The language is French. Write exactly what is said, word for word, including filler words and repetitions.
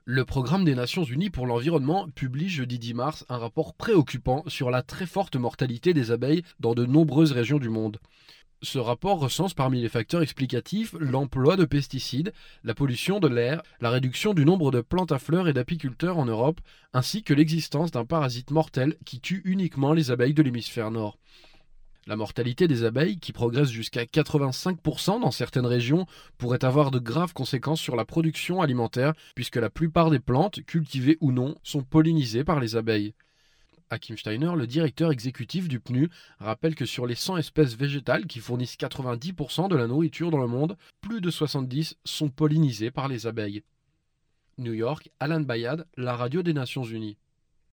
Le Programme des Nations Unies pour l'environnement publie jeudi dix mars un rapport préoccupant sur la très forte mortalité des abeilles dans de nombreuses régions du monde. Ce rapport recense parmi les facteurs explicatifs l'emploi de pesticides, la pollution de l'air, la réduction du nombre de plantes à fleurs et d'apiculteurs en Europe, ainsi que l'existence d'un parasite mortel qui tue uniquement les abeilles de l'hémisphère nord. La mortalité des abeilles, qui progresse jusqu'à quatre-vingt-cinq pour cent dans certaines régions, pourrait avoir de graves conséquences sur la production alimentaire, puisque la plupart des plantes, cultivées ou non, sont pollinisées par les abeilles. Hakim Steiner, le directeur exécutif du P N U, rappelle que sur les cent espèces végétales qui fournissent quatre-vingt-dix pour cent de la nourriture dans le monde, plus de soixante-dix sont pollinisées par les abeilles. New York, Alan Bayad, la radio des Nations Unies.